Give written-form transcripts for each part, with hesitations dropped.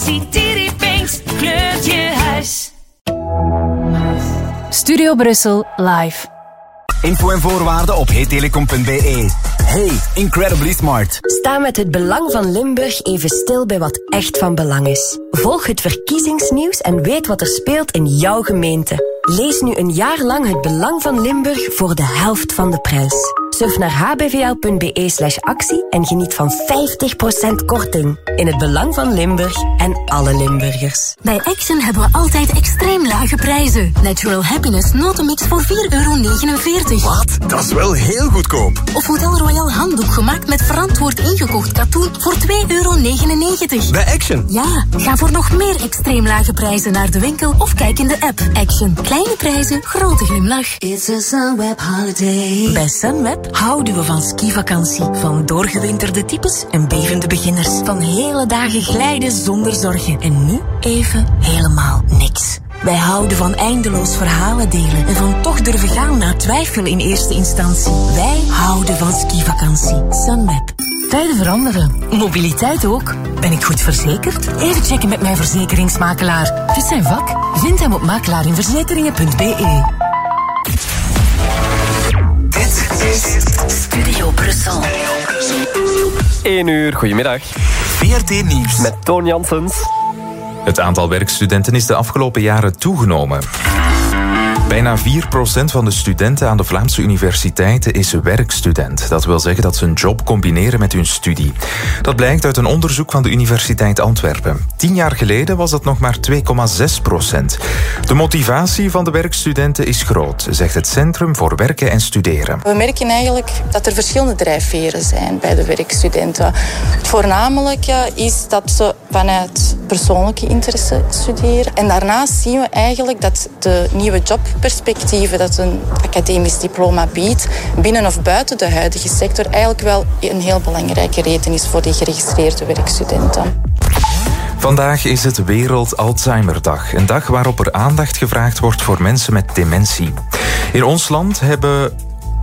City Paints kleurt je huis. Studio Brussel live. Info en voorwaarden op hetelecom.be. Hey, incredibly smart. Sta met het belang van Limburg even stil bij wat echt van belang is. Volg het verkiezingsnieuws en weet wat er speelt in jouw gemeente. Lees nu een jaar lang het belang van Limburg voor de helft van de prijs. Surf naar hbvl.be/actie en geniet van 50% korting. In het belang van Limburg en alle Limburgers. Bij Action hebben we altijd extreem lage prijzen. Natural Happiness notenmix voor €4,49. Wat? Dat is wel heel goedkoop. Of Hotel Royal handdoek gemaakt met verantwoord ingekocht katoen voor €2,99. Bij Action? Ja, ga voor nog meer extreem lage prijzen naar de winkel of kijk in de app. Action. Kleine prijzen, grote glimlach. It's a Sunweb holiday. Bij Sunweb houden we van skivakantie. Van doorgewinterde types en bevende beginners. Van hele dagen glijden zonder zorgen. En nu even helemaal niks. Wij houden van eindeloos verhalen delen. En van toch durven gaan na twijfel in eerste instantie. Wij houden van skivakantie. Sunweb. Tijden veranderen. Mobiliteit ook. Ben ik goed verzekerd? Even checken met mijn verzekeringsmakelaar. Het is zijn vak. Vind hem op makelaarinverzekeringen.be. Dit is Studio Brussel. 1 uur, goedemiddag. VRT Nieuws. Met Toon Janssens. Het aantal werkstudenten is de afgelopen jaren toegenomen. Bijna 4% van de studenten aan de Vlaamse universiteiten is werkstudent. Dat wil zeggen dat ze een job combineren met hun studie. Dat blijkt uit een onderzoek van de Universiteit Antwerpen. 10 jaar geleden was dat nog maar 2,6%. De motivatie van de werkstudenten is groot, zegt het Centrum voor Werken en Studeren. We merken eigenlijk dat er verschillende drijfveren zijn bij de werkstudenten. Het voornamelijke is dat ze vanuit persoonlijke interesse studeren. En daarnaast zien we eigenlijk dat de nieuwe jobperspectieven dat een academisch diploma biedt, binnen of buiten de huidige sector, eigenlijk wel een heel belangrijke reden is voor die geregistreerde werkstudenten. Vandaag is het Wereld Alzheimerdag. Een dag waarop er aandacht gevraagd wordt voor mensen met dementie. In ons land hebben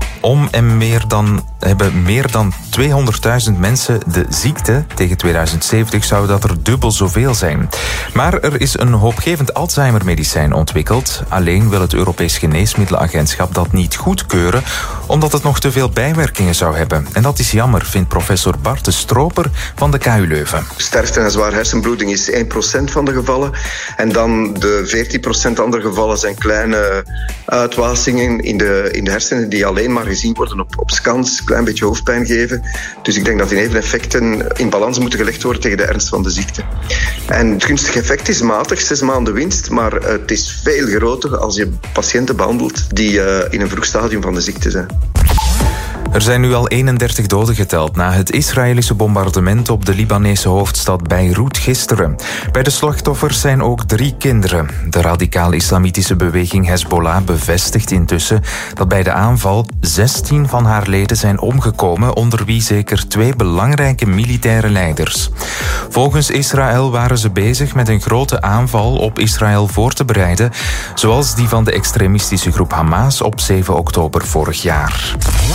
meer dan 200.000 mensen de ziekte. Tegen 2070 zou dat er dubbel zoveel zijn. Maar er is een hoopgevend Alzheimer-medicijn ontwikkeld. Alleen wil het Europees Geneesmiddelenagentschap dat niet goedkeuren, omdat het nog te veel bijwerkingen zou hebben. En dat is jammer, vindt professor Bart de Stroper van de KU Leuven. Sterfte en zware hersenbloeding is 1% van de gevallen. En dan de 14% andere gevallen zijn kleine uitwasingen in de hersenen die alleen maar gezien worden op scans, een klein beetje hoofdpijn geven. Dus ik denk dat die neveneffecten in balans moeten gelegd worden tegen de ernst van de ziekte. En het gunstige effect is matig, 6 maanden winst, maar het is veel groter als je patiënten behandelt die in een vroeg stadium van de ziekte zijn. Er zijn nu al 31 doden geteld na het Israëlische bombardement op de Libanese hoofdstad Beirut gisteren. Bij de slachtoffers zijn ook 3 kinderen. De radicaal-islamitische beweging Hezbollah bevestigt intussen dat bij de aanval 16 van haar leden zijn omgekomen, onder wie zeker 2 belangrijke militaire leiders. Volgens Israël waren ze bezig met een grote aanval op Israël voor te bereiden, zoals die van de extremistische groep Hamas op 7 oktober vorig jaar.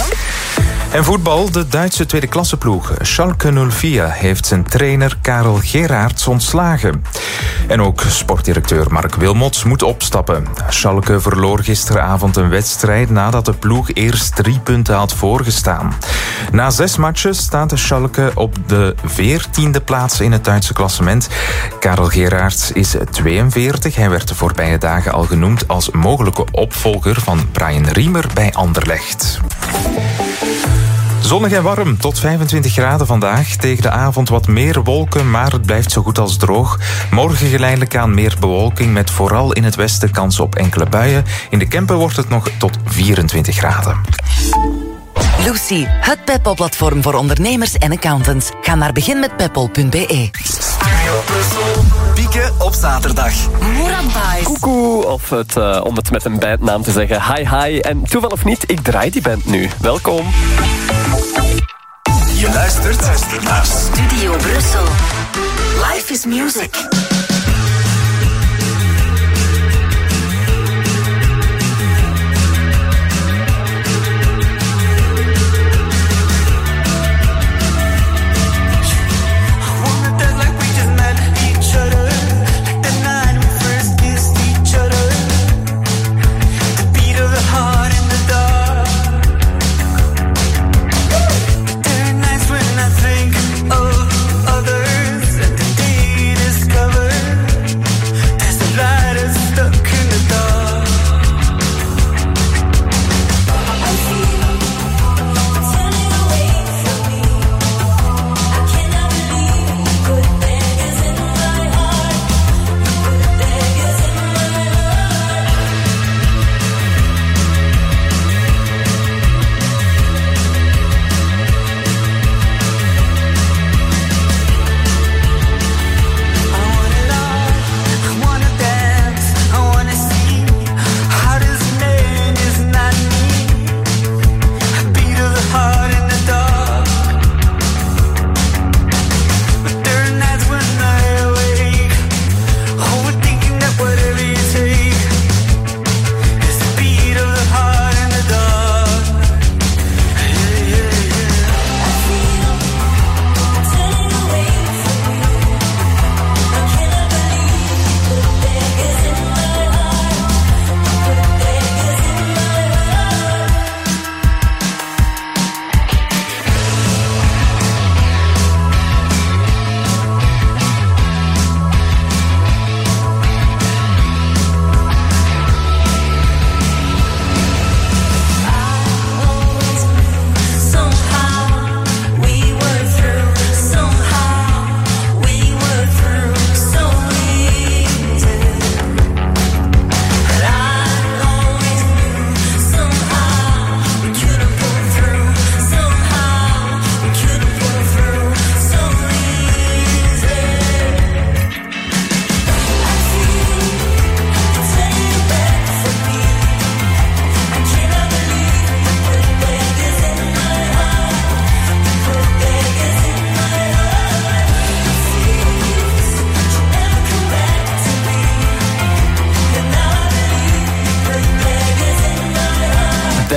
En voetbal, de Duitse tweede klasseploeg Schalke 04 heeft zijn trainer Karel Gerards ontslagen. En ook sportdirecteur Mark Wilmots moet opstappen. Schalke verloor gisteravond een wedstrijd nadat de ploeg eerst 3 punten had voorgestaan. Na 6 matches staat Schalke op de 14e plaats in het Duitse klassement. Karel Gerards is 42. Hij werd de voorbije dagen al genoemd als mogelijke opvolger van Brian Riemer bij Anderlecht. Zonnig en warm, tot 25 graden vandaag. Tegen de avond wat meer wolken, maar het blijft zo goed als droog. Morgen geleidelijk aan meer bewolking, met vooral in het westen kans op enkele buien. In de Kempen wordt het nog tot 24 graden. Lucy, het Peppol-platform voor ondernemers en accountants. Ga naar beginmetpeppol.be. Pieken op zaterdag. Moeradbais. Koekoe, of om het met een bandnaam te zeggen, hi hi. En toeval of niet, ik draai die band nu. Welkom. Je luistert naar Studio Brussel. Life is music. Wanna dance like we just met each other.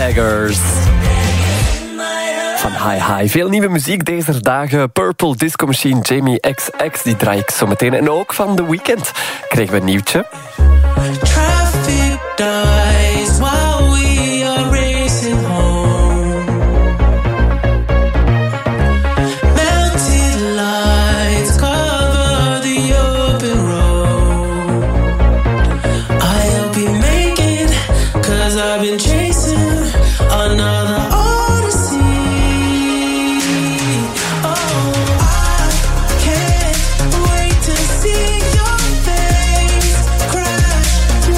Daggers. Van Hi Hi. Veel nieuwe muziek deze dagen. Purple, Disco Machine, Jamie XX, die draai ik zo meteen. En ook van The Weeknd kregen we een nieuwtje. Traffic dies while we are racing home. Melted lights cover the open road. I hope you make it, 'cause I've been chasing another odyssey. Oh, I can't wait to see your face crash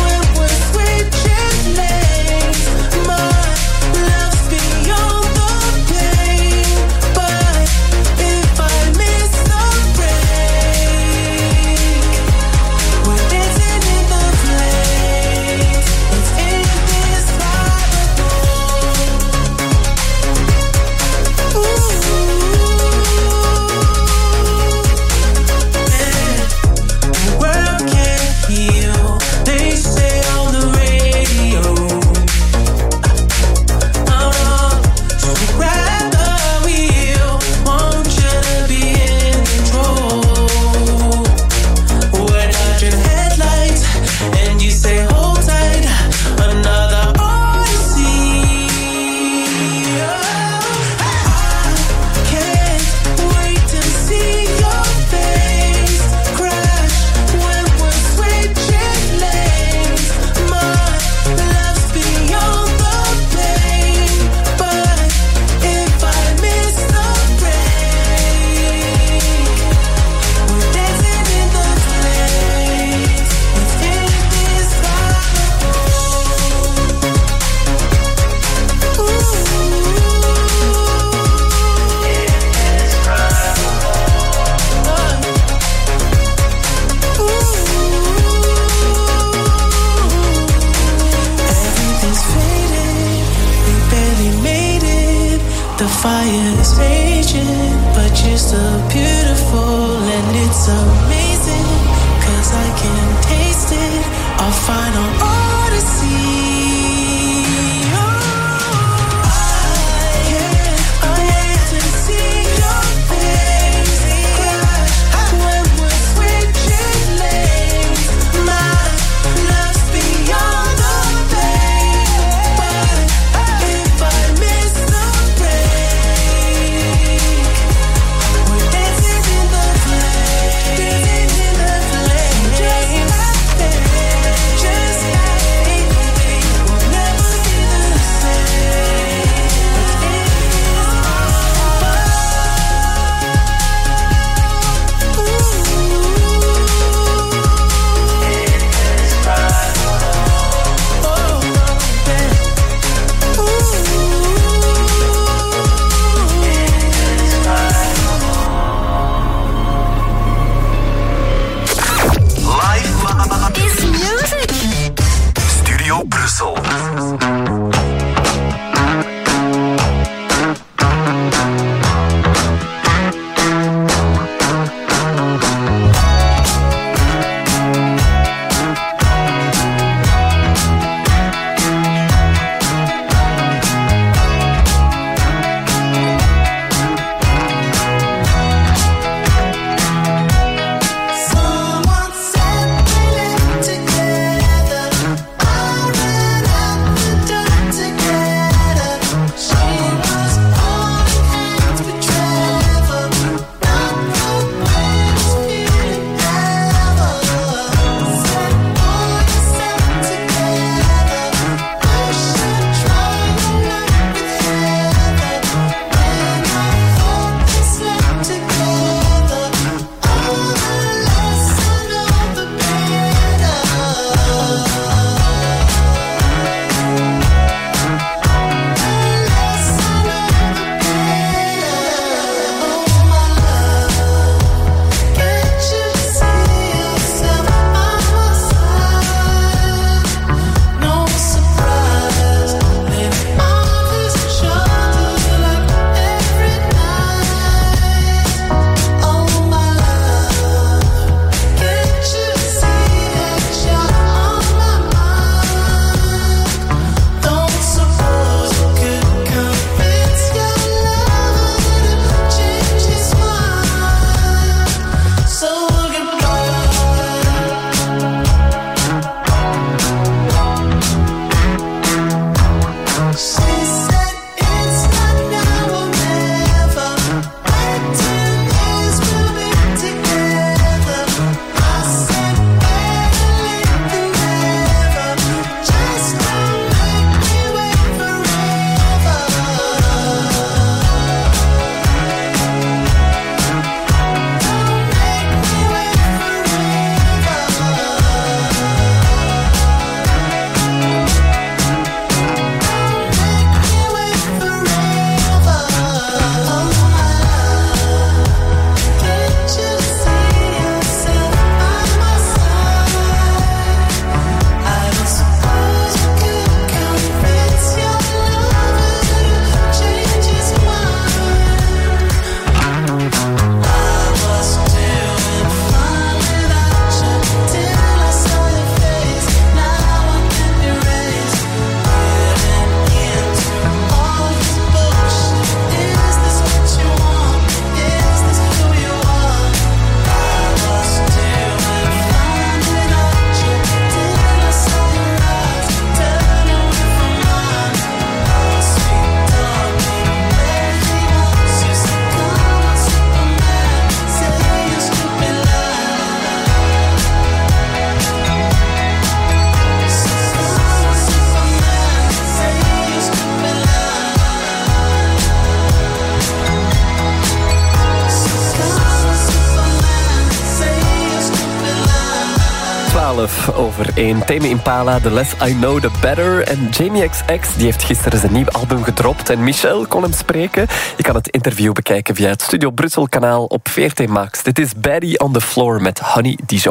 12 over 1. Tame Impala, The Less I Know, The Better. En Jamie XX die heeft gisteren zijn nieuw album gedropt. En Michel kon hem spreken. Je kan het interview bekijken via het Studio Brussel kanaal op VRT Max. Dit is Baddie on the Floor met Honey Dijon.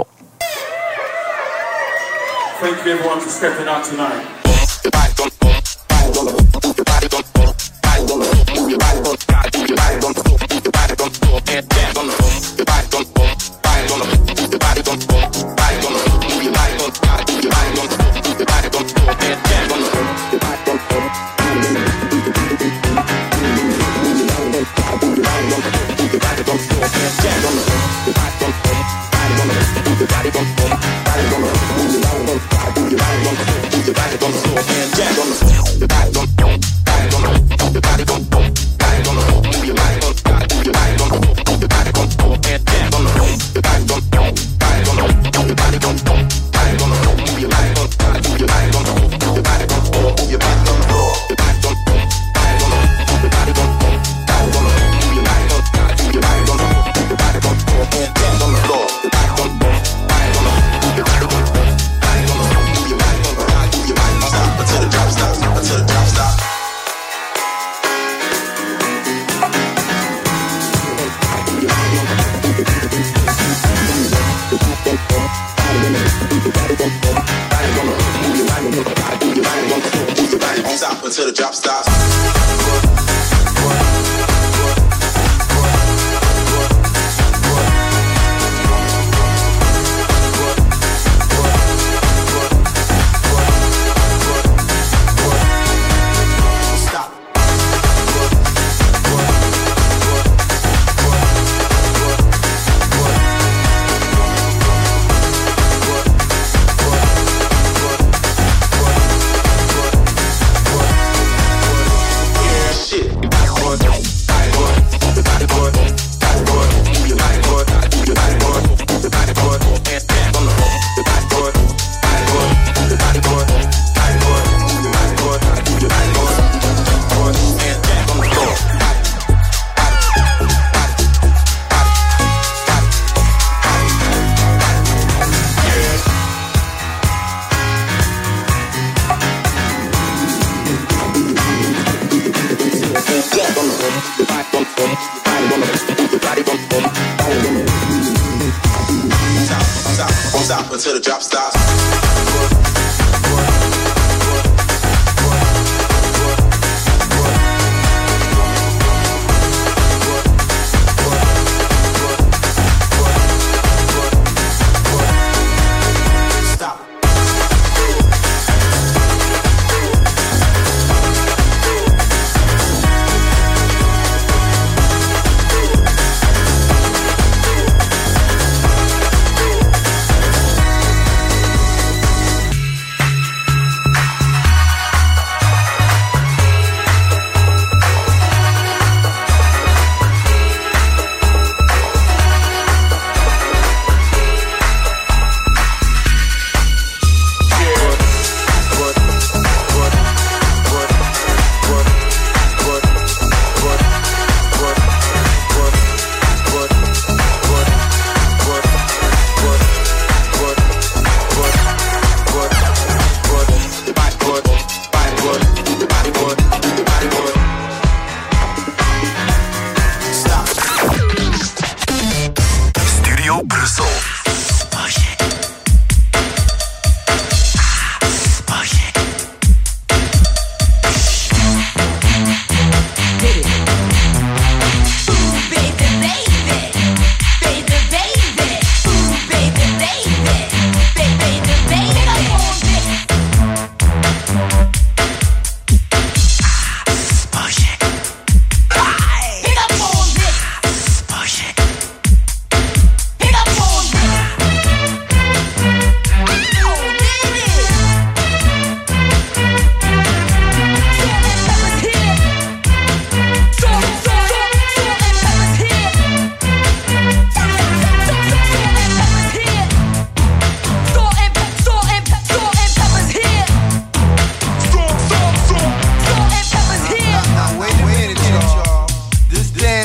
Thank you everyone for stepping out tonight. Until the drop stops. Stop until the drop stops.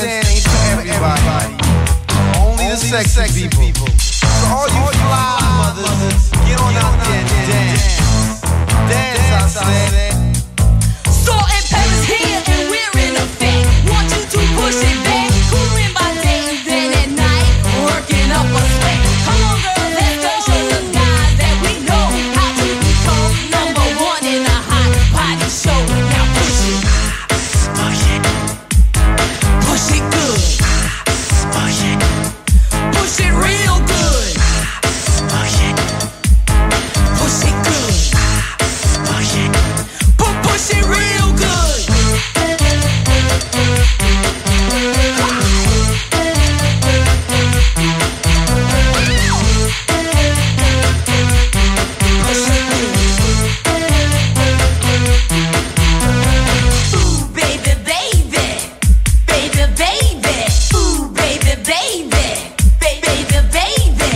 sexy people. So all you fly mothers, get on out there and dance. Dance, I say. Salt and pepper's here and we're in effect. Want you to push it back. Cooling by day and then at night, working up a sweat. Come on, girl, let's go show the guys that we know how to become number one in a hot party show. Now push it, push it, push it good, push it, push it real good, push it, push it good, push it, push it real good. Ooh, baby, baby, baby, baby. Ooh, baby, baby, baby, baby.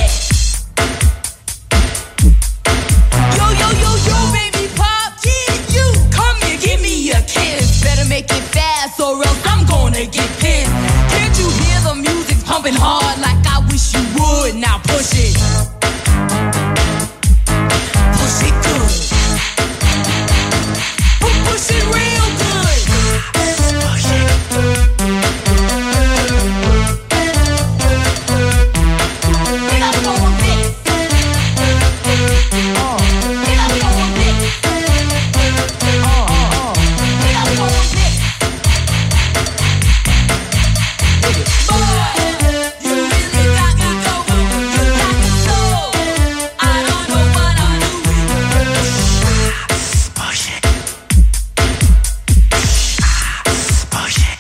Yo, yo, yo, yo, baby pop, kid, you come here, give me a kiss. Better make it fast or else I'm gonna get pissed. Can't you hear the music pumping hard like I wish you would? Now push it. Push it good. Push it real good. Push it. Get up on this. Get up on this. Get up on this. Boy, you really got me going. You got me so. I don't know what I'm doing. Push it. Push it.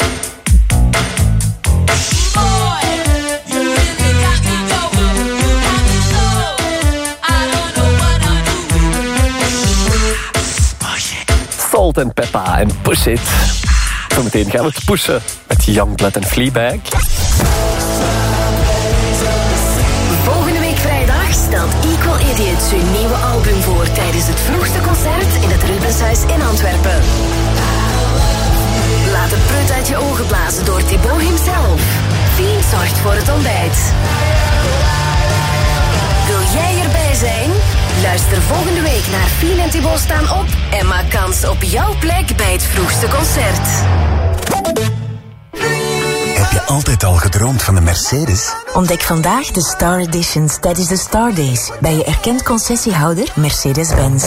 Boy, you really got me going. You got me so. I don't know what I'm doing. Push it. Salt en Peppa en Push It. Zometeen gaan we het pushen met Youngblood en Fleabag. Volgende week vrijdag stelt Equal Idiots hun nieuwe album voor tijdens het vroegste concert in het Rubenshuis in Antwerpen. Laat de prut uit je ogen blazen door Thibaut himself. Fien zorgt voor het ontbijt. Wil jij erbij zijn? Luister volgende week naar Fien en Thibaut staan op en maak kans op jouw plek bij het vroegste concert. Heb je altijd al gedroomd van een Mercedes? Ontdek vandaag de Star Editions tijdens de Star Days bij je erkend concessiehouder Mercedes-Benz.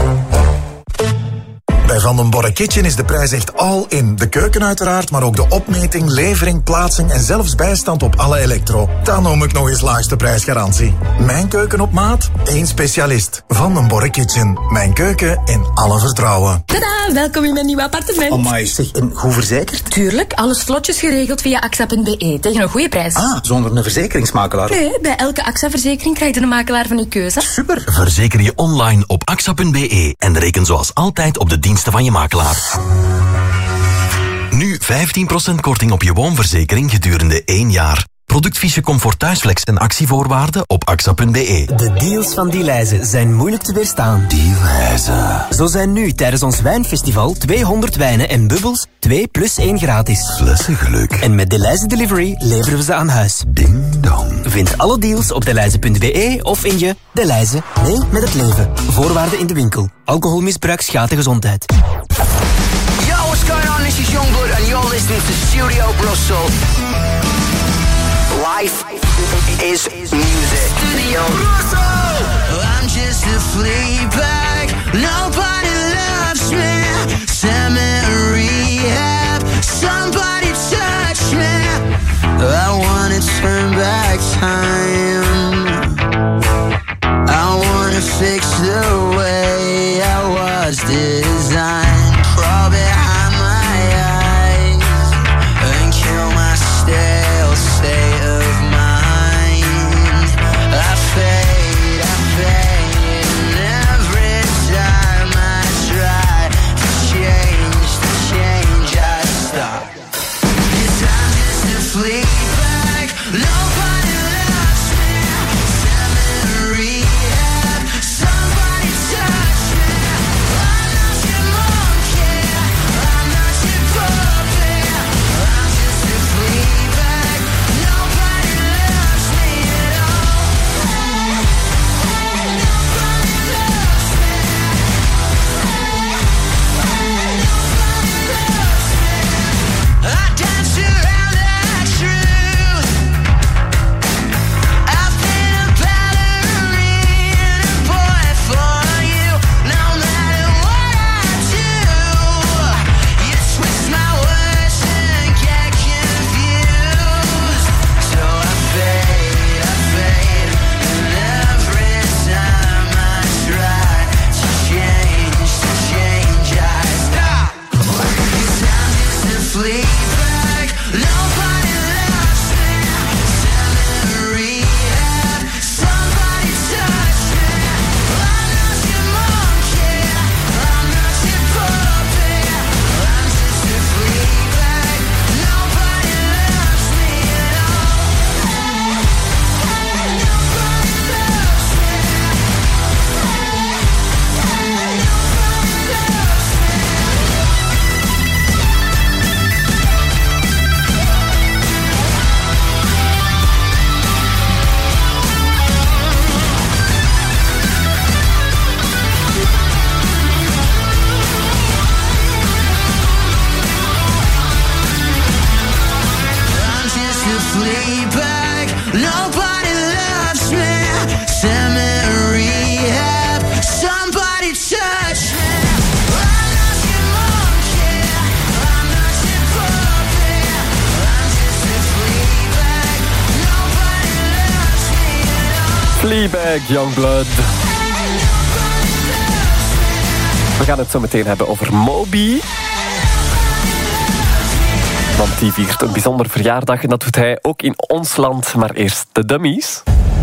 Bij Van den Borre Kitchen is de prijs echt all in. De keuken uiteraard, maar ook de opmeting, levering, plaatsing en zelfs bijstand op alle elektro. Dan noem ik nog eens laagste prijsgarantie. Mijn keuken op maat, één specialist. Van den Borre Kitchen. Mijn keuken in alle vertrouwen. Tada, welkom in mijn nieuwe appartement. Amai, zeg, en goed verzekerd? Tuurlijk, alles vlotjes geregeld via AXA.be tegen een goede prijs. Ah, zonder een verzekeringsmakelaar? Nee, bij elke AXA-verzekering krijg je een makelaar van uw keuze. Super. Verzeker je online op AXA.be en reken zoals altijd op de diensten van je makelaar. Nu 15% korting op je woonverzekering gedurende 1 jaar. Productfiche Comfort Thuisflex en actievoorwaarden op AXA.be. De deals van Dielijze zijn moeilijk te weerstaan. Dielijze. Zo zijn nu tijdens ons wijnfestival 200 wijnen en bubbels 2 plus 1 gratis. Flessengeluk. En met Dielijze Delivery leveren we ze aan huis. Ding dong. Vind alle deals op Dielijze.be of in je Dielijze. Nee, met het leven. Voorwaarden in de winkel. Alcoholmisbruik schaadt de gezondheid. Yo, what's going on? This is Youngblood and you're listening to Studio Brussels. Life is music. Studio Brussels. I'm just a flea bag. Nobody loves me. Send me to rehab. Somebody touch me. I wanna turn back time. I wanna fix the way I was designed. Crawl behind my eyes and kill my stale state of mind. I fade, and every time I Fleabag, Youngblood. We gaan het zo meteen hebben over Moby. Want die viert een bijzonder verjaardag en dat doet hij ook in ons land. Maar eerst de dummies.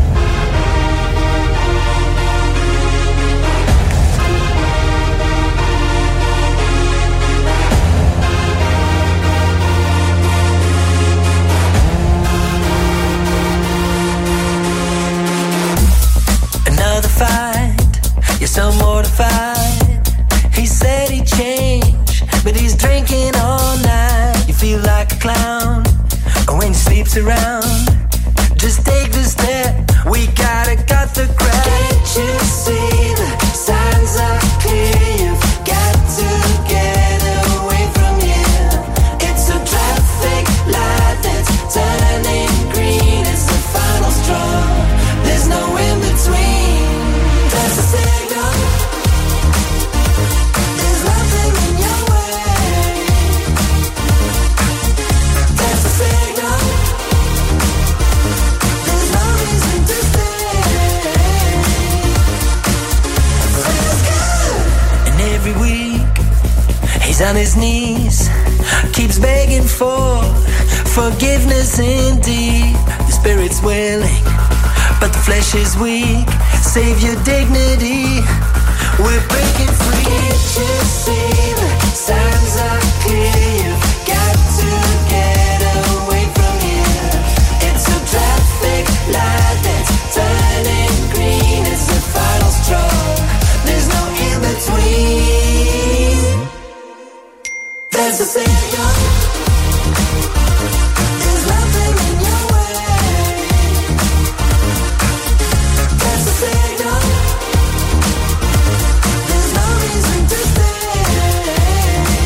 Another fight, you're so mortified. He said he'd change, but he's drinking all night. You feel like a clown when he sleeps around. Just take the step, we gotta cut the crap. Can't you see the signs are clear? You've got to get away from here. It's a traffic light that's turning green. It's the final straw, there's no in between. That's the signal. There's nothing in your way. That's the signal. There's no reason to stay. Let's go. And every week he's on his knees, keeps begging for forgiveness indeed. The spirit's willing, but the flesh is weak. Save your dignity, we're breaking free. Can't you see the signs are clear? You've got to get away from here. It's a traffic light that's turning green. It's the final straw, there's no in between. There's a signal. There's nothing in your way. There's a signal. There's no reason to stay.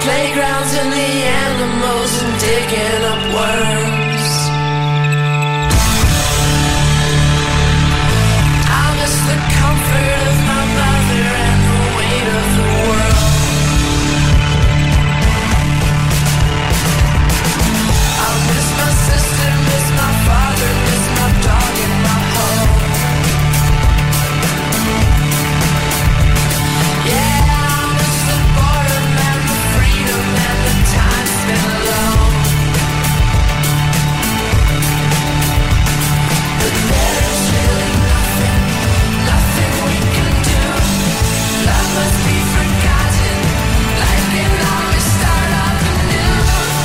playgrounds and the animals and digging up worms. I miss the comfort of my mother and the weight of the world. I miss my sister, miss my father, miss my dog and my home. Yeah, I miss the boredom and the freedom and the time spent alone. But there's really nothing we can do. Love must be forgotten. Life can always start up anew.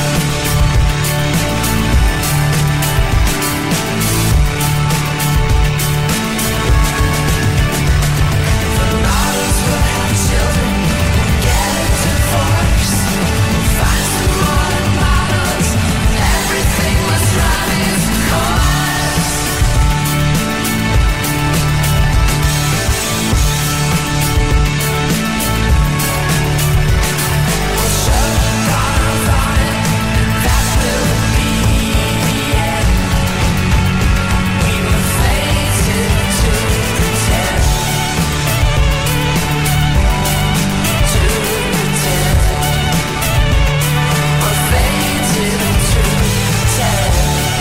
The models will have children, will get a divorce, will find some modern models. Everything must run its course. We'll shut the doors on it, and that will be the end. We were fated to pretend. We're fated to pretend.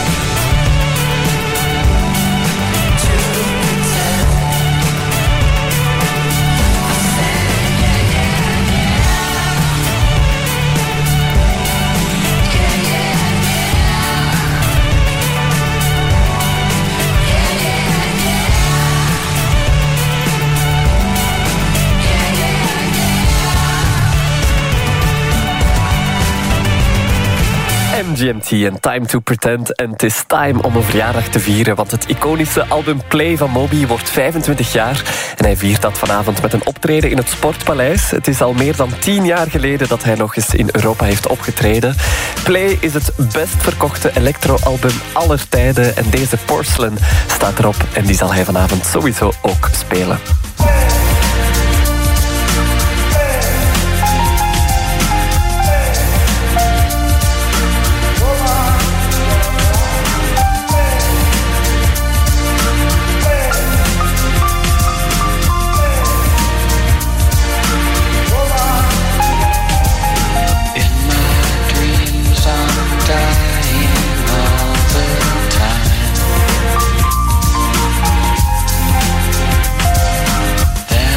MGMT en Time to Pretend. En het is time om een verjaardag te vieren, want het iconische album Play van Moby wordt 25 jaar. En hij viert dat vanavond met een optreden in het Sportpaleis. Het is al meer dan 10 jaar geleden dat hij nog eens in Europa heeft opgetreden. Play is het best verkochte electro-album aller tijden. En deze Porcelain staat erop en die zal hij vanavond sowieso ook spelen. Dying all the time.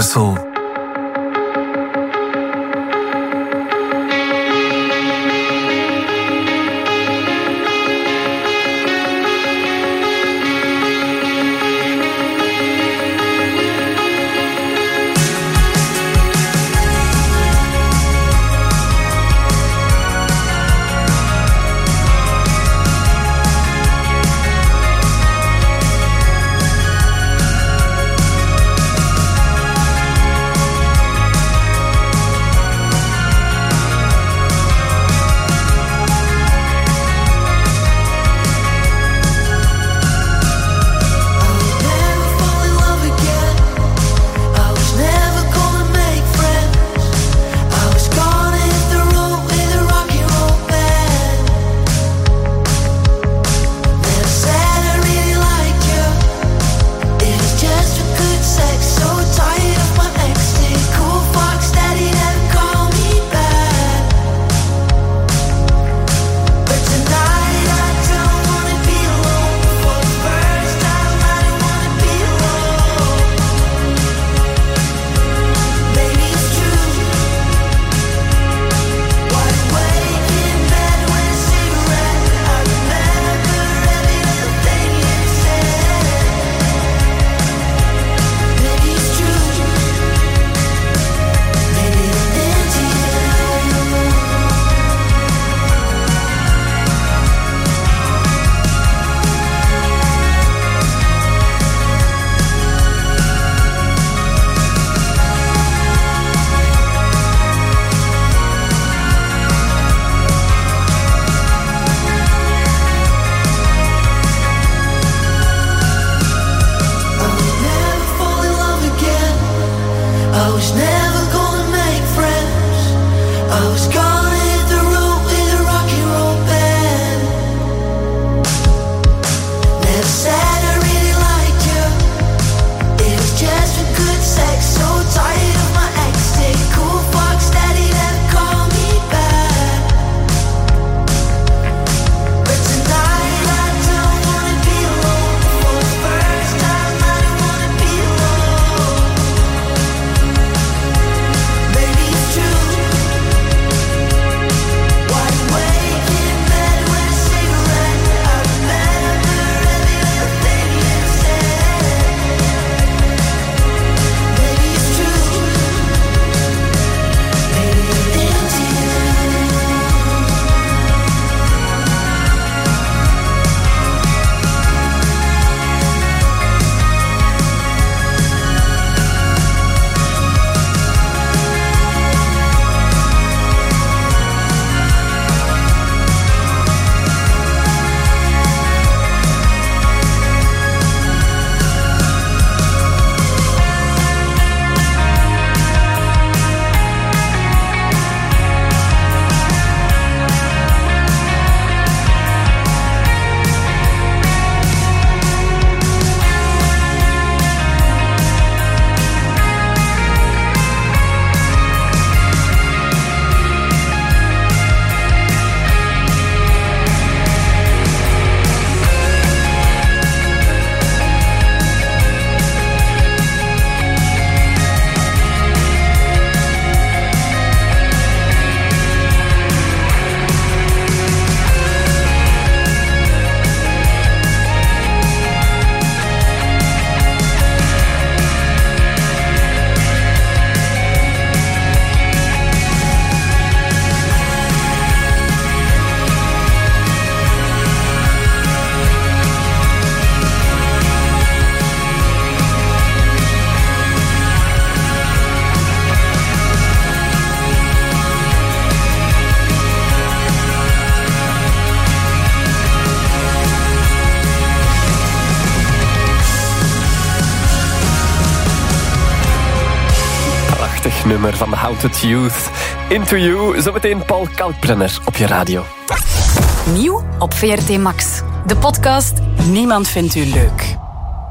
Brussel. Nummer van de Haunted Youth. Into You, zometeen Paul Kalkbrenner op je radio. Nieuw op VRT Max. De podcast Niemand vindt u leuk.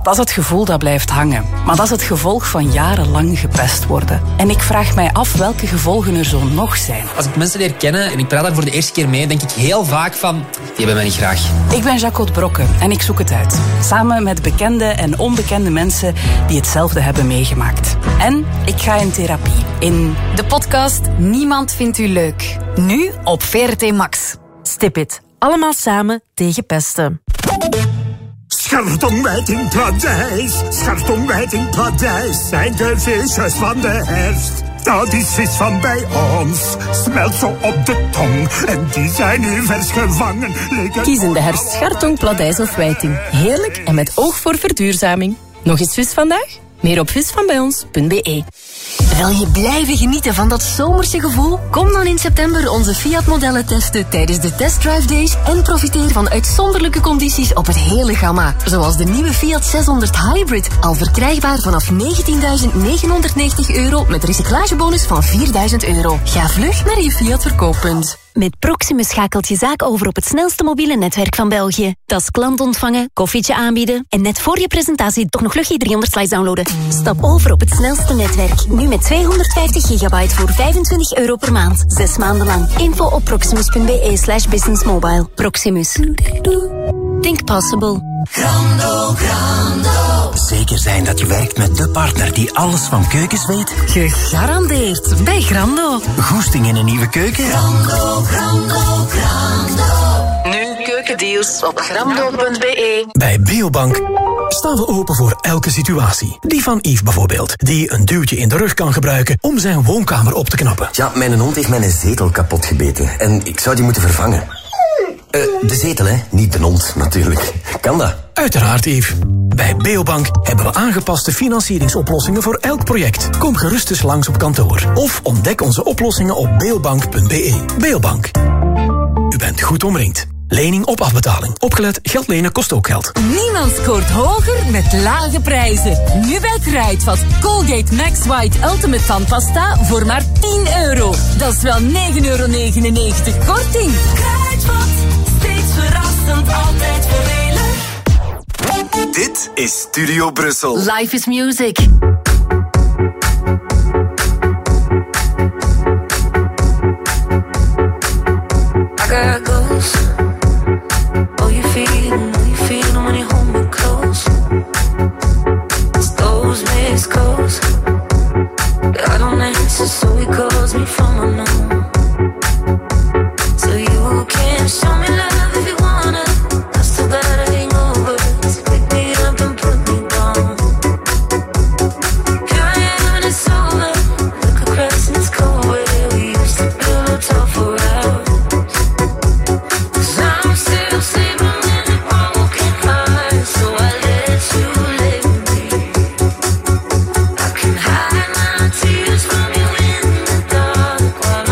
Dat is het gevoel dat blijft hangen. Maar dat is het gevolg van jarenlang gepest worden. En ik vraag mij af welke gevolgen er zo nog zijn. Als ik mensen leer kennen en ik praat daar voor de eerste keer mee, denk ik heel vaak van, die hebben mij niet graag. Ik ben Jacques Brokke en ik zoek het uit. Samen met bekende en onbekende mensen die hetzelfde hebben meegemaakt. En ik ga in therapie. In de podcast Niemand vindt u leuk. Nu op VRT Max. Stip it. Allemaal samen tegen pesten. Schartonkwijt in Parijs, Schartonkwijt in Parijs zijn de visjes van de herfst. Dat is vis van bij ons, smelt zo op de tong en die zijn nu vers gevangen. Kies in de herfst schartong, pladijs of wijting. Heerlijk en met oog voor verduurzaming. Nog eens vis vandaag? Meer op visvanbijons.be. Wil je blijven genieten van dat zomerse gevoel? Kom dan in september onze Fiat-modellen testen tijdens de Test Drive Days en profiteer van uitzonderlijke condities op het hele gamma. Zoals de nieuwe Fiat 600 Hybrid, al verkrijgbaar vanaf €19.990 met recyclagebonus van €4.000. Ga vlug naar je Fiat verkooppunt. Met Proximus schakelt je zaak over op het snelste mobiele netwerk van België. Dat is klant ontvangen, koffietje aanbieden en net voor je presentatie toch nog luchtje 300 slides downloaden. Stap over op het snelste netwerk. Nu met 250 gigabyte voor €25 per maand. 6 maanden lang. Info op proximus.be/businessmobile. Proximus. Think possible. Grando, Grando. Zeker zijn dat je werkt met de partner die alles van keukens weet? Gegarandeerd. Bij Grando. Goesting in een nieuwe keuken? Grando, Grando, Grando. Nu keukendeals op grando.be. Bij Beobank staan we open voor elke situatie. Die van Yves bijvoorbeeld, die een duwtje in de rug kan gebruiken om zijn woonkamer op te knappen. Ja, mijn hond heeft mijn zetel kapot gebeten en ik zou die moeten vervangen. De zetel, hè? Niet de hond, natuurlijk. Kan dat? Uiteraard, Yves. Bij Beobank hebben we aangepaste financieringsoplossingen voor elk project. Kom gerust eens langs op kantoor. Of ontdek onze oplossingen op beobank.be. Beobank. U bent goed omringd. Lening op afbetaling. Opgelet, geld lenen kost ook geld. Niemand scoort hoger met lage prijzen. Nu bij Kruidvat. Colgate Max White Ultimate Tandpasta voor maar €10. Dat is wel €9,99 korting. Kruidvat, steeds verrassend, altijd voordelig. Dit is Studio Brussel. Life is music. I got ghosts. Oh, you feeling when you hold me close. It's those missed calls. I don't answer, so he calls me from unknown. So you can show me love if you wanna. That's too bad I ain't over. So pick me up and put me down. Here I am and it's over. Look across and it's cold where we used to build a top for hours. I'm still sleeping in a broken heart, so I let you live with me. I can hide my tears from you in the dark while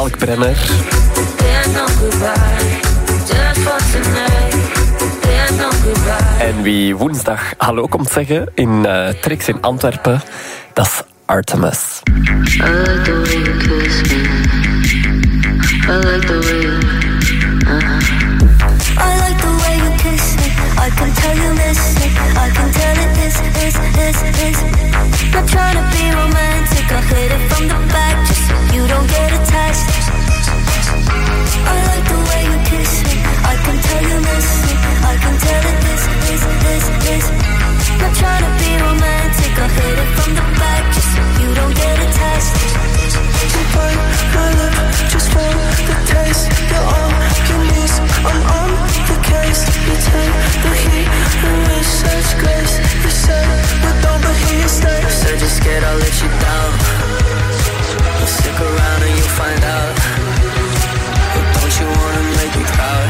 Kalkbrenner. There's no goodbye, just for tonight. There's no goodbye. En wie woensdag hallo komt zeggen in Trix in Antwerpen, dat is Artemis. I like the way you kiss me. I like the way you I like the way you kiss me. I can tell you miss it. I can tell it is. Not trying to be romantic. I hit it from the back just so you don't get attached. I like the way you kiss me. I can tell you miss it. I can tell it is. Not trying to be romantic. I hit it from the back just so you don't get attached. You bite my lip just for the taste. You're on your knees, I'm on the case. You take the heat and with such grace. You said we're done, but here you stay. You said you're scared I'll let you down. Well, stick around and you'll find out. But don't you wanna make me proud?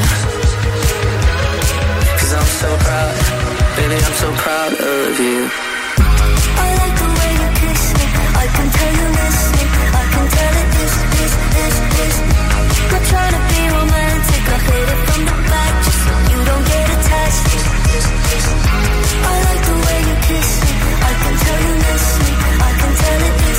'Cause I'm so proud, baby, I'm so proud of you. I like the way you kiss me. I can tell you miss me. I can tell it is. Not trying to be romantic. I hit it from the back just so you don't get attached. I like the way you kiss me. I can tell you miss me. I can tell it is.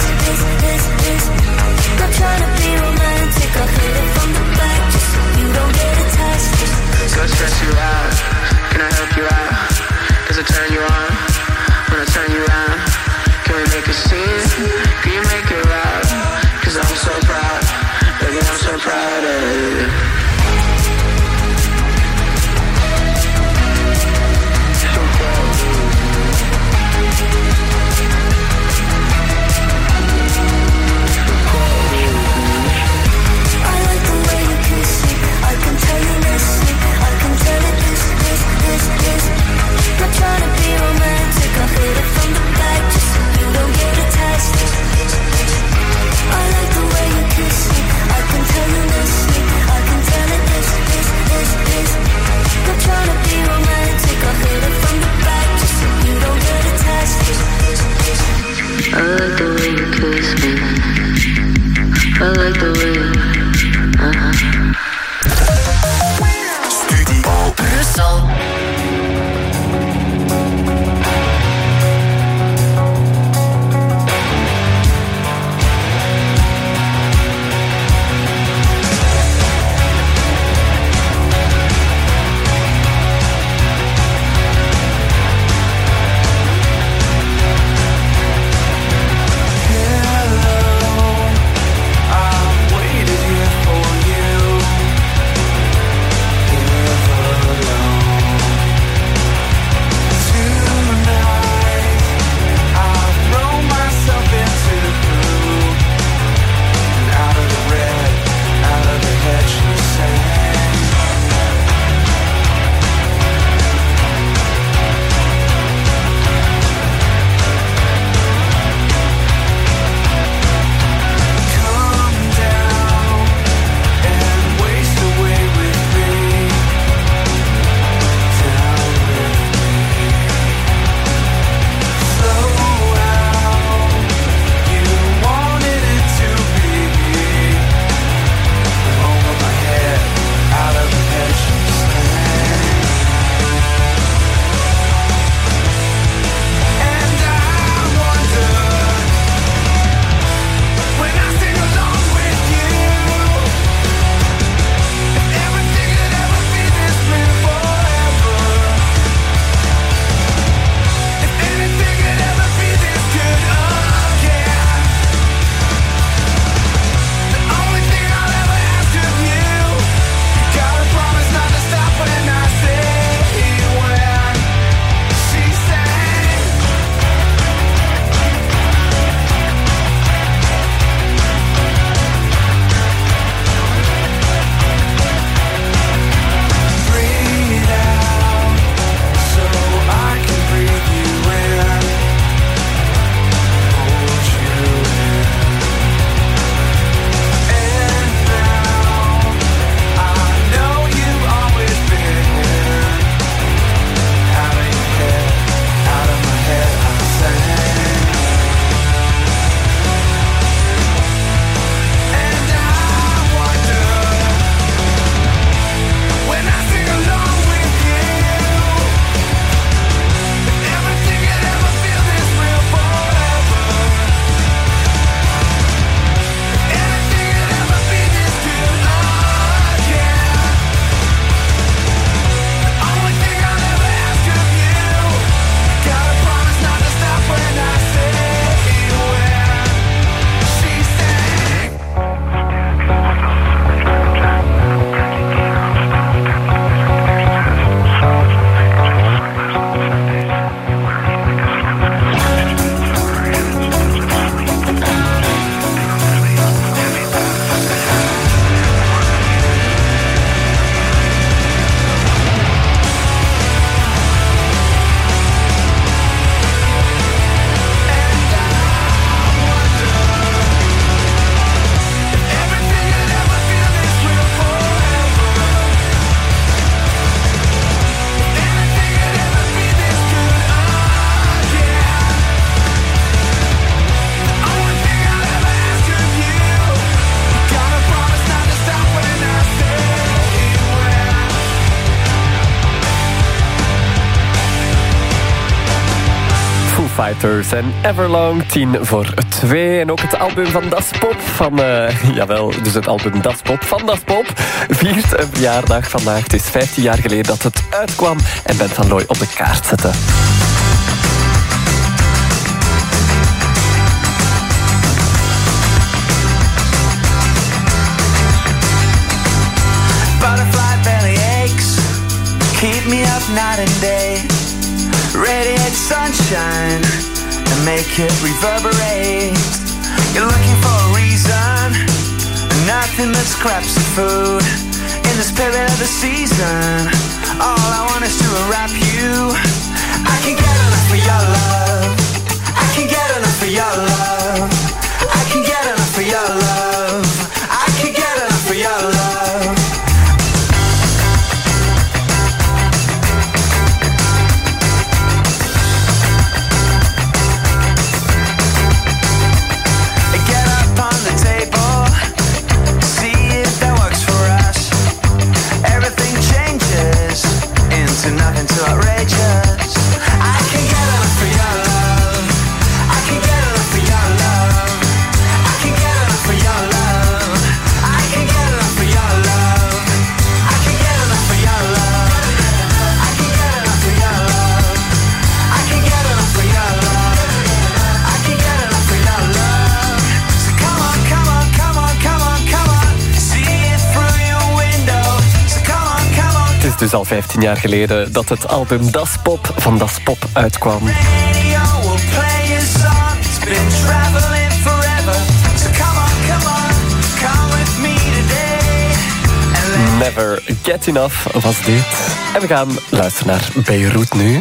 Not trying to be romantic. I hit it from the back just so you don't get attached. So I stress you out, can I help you out? Does it turn you on when I turn you around? Can we make a scene? Can you make it loud? 'Cause I'm so proud, baby, I'm so proud of you. So proud of you. I like the way you kiss me. I can tell you miss me. I can tell it is. Not trying to be romantic. I hit it from the back just so you don't get attached. I like the way you kiss me. I can tell you miss me. I can tell it is. Not trying to be romantic. I hit it from the back just so you don't get attached. I like the way you kiss me. I like the way Studio Brussel. Waited here for you. Never alone. Fighters en Everlong, 1:50. En ook het album van Das Pop van... jawel, dus het album Das Pop van Das Pop viert een verjaardag vandaag. Het is 15 jaar geleden dat het uitkwam en Ben van Looy op de kaart zette. Butterfly belly aches, keep me up night and day. Radiate sunshine and make it reverberate. You're looking for a reason, nothing but scraps of food. In the spirit of the season, all I want is to wrap you. I can't get enough of your love. I can't get enough of your love. I can't get enough of your love. I can't get enough of your love. Nothing too outrageous. I can get enough of your love. I can get enough of your love. I can get enough of your love. I can get enough of your love. I can get enough of your love. I can get enough of your love. I can get enough of your love. I can get enough of your love. So come on, come on, come on, come on, come on. See it through your window. So come on, come on. Het is dus al 15 jaar geleden dat het album Das Pop van Das Pop uitkwam. Never Get Enough was dit. En we gaan luisteren naar Beirut nu.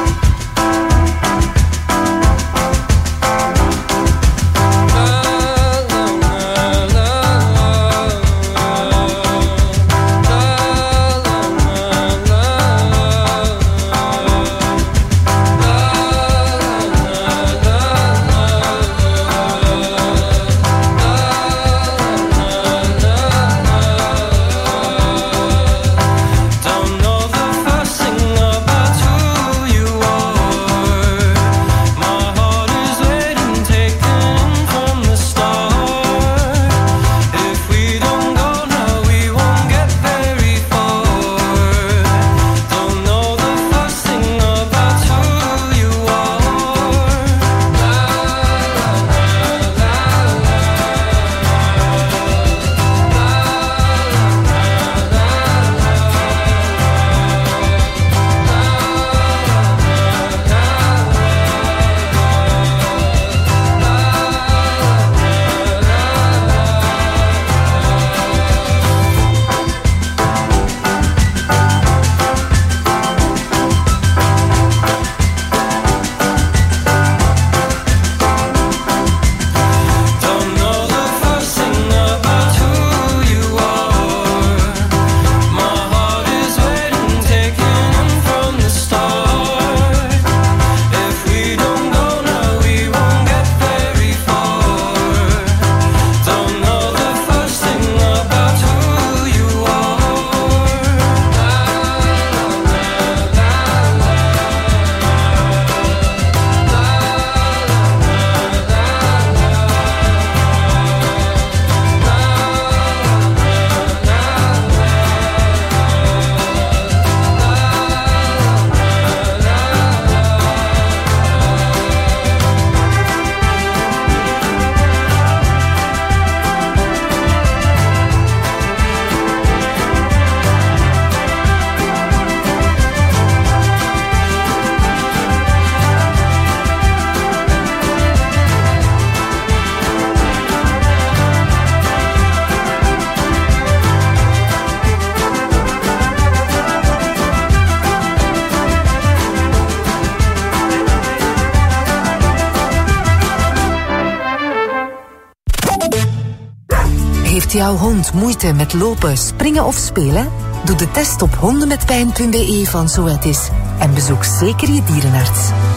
Heeft jouw hond moeite met lopen, springen of spelen? Doe de test op hondenmetpijn.be van Zoetis en bezoek zeker je dierenarts.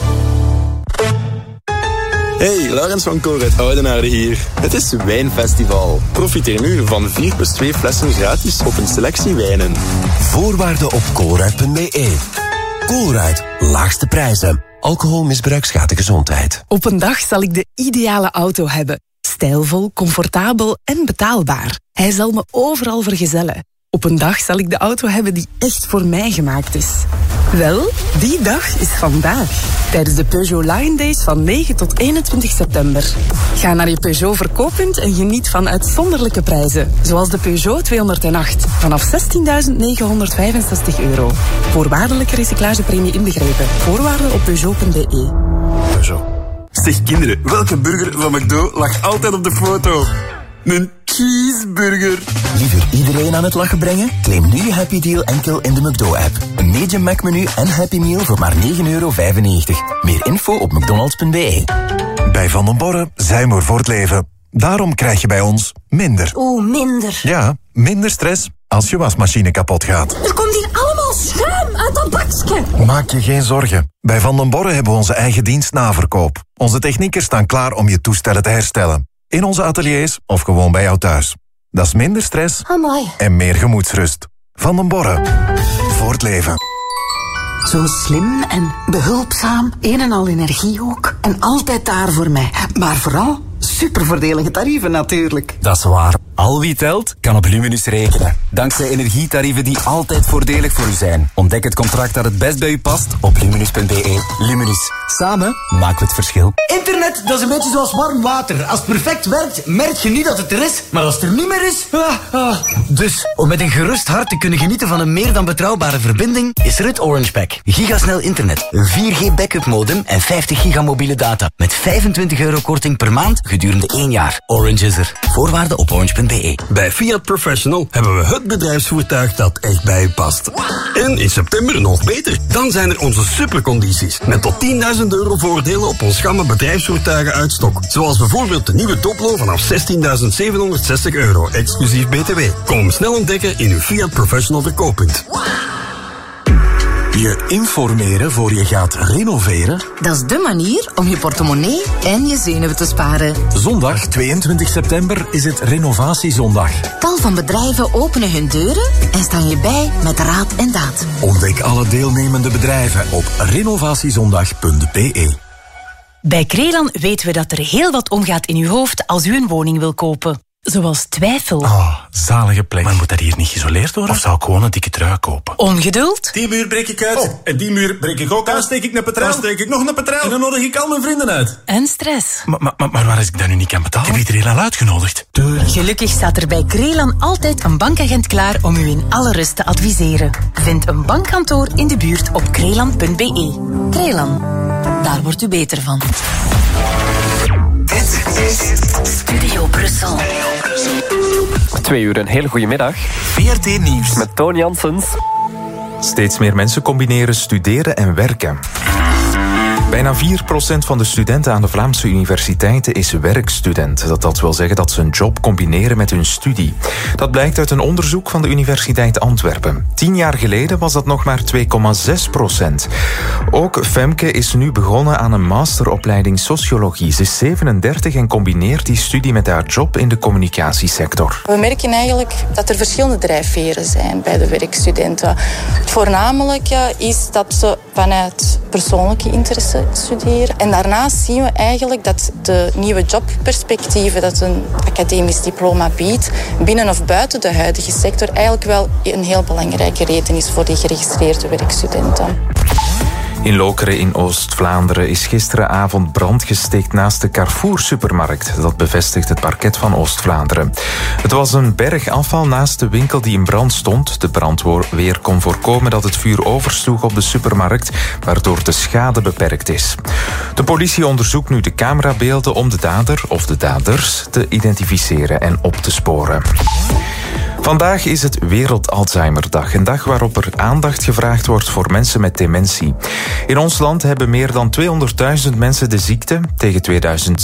Hey, Laurens van Koor uit Oudenaarde hier. Het is Wijnfestival. Profiteer nu van 4+2 flessen gratis op een selectie wijnen. Voorwaarden op koolruid.be. Koolruid, laagste prijzen, Alcoholmisbruik schaadt de gezondheid. Op een dag zal ik de ideale auto hebben. Stijlvol, comfortabel en betaalbaar. Hij zal me overal vergezellen. Op een dag zal ik de auto hebben die echt voor mij gemaakt is. Wel, die dag is vandaag. Tijdens de Peugeot Lion Days van 9 tot 21 september. Ga naar je Peugeot verkooppunt en geniet van uitzonderlijke prijzen. Zoals de Peugeot 208 vanaf €16.965. Voorwaardelijke recyclagepremie inbegrepen. Voorwaarden op Peugeot.be. Peugeot. Zeg kinderen, welke burger van McDo lag altijd op de foto? Een cheeseburger. Liever iedereen aan het lachen brengen? Claim nu je Happy Deal enkel in de McDo-app. Een medium Mac-menu en Happy Meal voor maar €9,95. Meer info op mcdonalds.be. Bij Van den Borre zijn we voor het leven. Daarom krijg je bij ons minder. Oeh, minder. Ja, minder stress als je wasmachine kapot gaat. Er komt hier allemaal schuim uit dat bakje. Maak je geen zorgen. Bij Van den Borre hebben we onze eigen dienstnaverkoop. Onze techniekers staan klaar om je toestellen te herstellen. In onze ateliers of gewoon bij jou thuis. Dat is minder stress Amai. en meer gemoedsrust. Van den Borre. Voor het leven. Zo slim en behulpzaam, een en al energie ook. En altijd daar voor mij. Maar vooral supervoordelige tarieven natuurlijk. Dat is waar. Al wie telt, kan op Luminus rekenen. Dankzij energietarieven die altijd voordelig voor u zijn. Ontdek het contract dat het best bij u past op luminus.be. Luminus. Samen maken we het verschil. Internet, dat is een beetje zoals warm water. Als het perfect werkt, merk je niet dat het er is. Maar als het er niet meer is... Dus, om met een gerust hart te kunnen genieten van een meer dan betrouwbare verbinding, is er het Orange Pack. Gigasnel internet, een 4G backup modem en 50 giga mobiele data. Met €25 korting per maand gedurende 1 jaar. Orange is er. Voorwaarden op orange.be. Bij Fiat Professional hebben we het bedrijfsvoertuig dat echt bij u past. En in september nog beter. Dan zijn er onze supercondities. Met tot €10.000 voordelen op ons gamma bedrijfsvoertuigen uit stok. Zoals bijvoorbeeld de nieuwe Toplo vanaf €16.760, exclusief BTW. Kom hem snel ontdekken in uw Fiat Professional verkooppunt. Je informeren voor je gaat renoveren? Dat is de manier om je portemonnee en je zenuwen te sparen. Zondag 22 september is het Renovatiezondag. Tal van bedrijven openen hun deuren en staan je bij met raad en daad. Ontdek alle deelnemende bedrijven op renovatiezondag.be. Bij Krelan weten we dat er heel wat omgaat in uw hoofd als u een woning wil kopen. Zoals twijfel. Oh, zalige plek. Maar moet dat hier niet geïsoleerd worden? Of zou ik gewoon een dikke trui kopen? Ongeduld? Die muur breek ik uit. En die muur breek ik ook uit. Dan steek ik een petrel. Dan steek ik nog een petrel. En dan nodig ik al mijn vrienden uit. En stress. Maar waar is ik dat nu niet kan betalen? Ik heb iedereen al uitgenodigd. Gelukkig staat er bij Krelan altijd een bankagent klaar om u in alle rust te adviseren. Vind een bankkantoor in de buurt op krelan.be. Krelan, daar wordt u beter van. Dit is Studio Brussel. 2 uur, een hele goede middag. VRT Nieuws. Met Toon Janssens. Steeds meer mensen combineren studeren en werken. Bijna 4% van de studenten aan de Vlaamse universiteiten is werkstudent. Dat wil zeggen dat ze een job combineren met hun studie. Dat blijkt uit een onderzoek van de Universiteit Antwerpen. 10 jaar geleden was dat nog maar 2,6%. Ook Femke is nu begonnen aan een masteropleiding sociologie. Ze is 37 en combineert die studie met haar job in de communicatiesector. We merken eigenlijk dat er verschillende drijfveren zijn bij de werkstudenten. Het voornamelijke is dat ze vanuit persoonlijke interesse studeren. En daarnaast zien we eigenlijk dat de nieuwe jobperspectieven dat een academisch diploma biedt, binnen of buiten de huidige sector, eigenlijk wel een heel belangrijke reden is voor die geregistreerde werkstudenten. In Lokeren in Oost-Vlaanderen is gisteravond brand gesticht naast de Carrefour-supermarkt. Dat bevestigt het parket van Oost-Vlaanderen. Het was een berg afval naast de winkel die in brand stond. De brandweer kon voorkomen dat het vuur oversloeg op de supermarkt, waardoor de schade beperkt is. De politie onderzoekt nu de camerabeelden om de dader of de daders te identificeren en op te sporen. Vandaag is het Wereld-Alzheimerdag, een dag waarop er aandacht gevraagd wordt voor mensen met dementie. In ons land hebben meer dan 200.000 mensen de ziekte. Tegen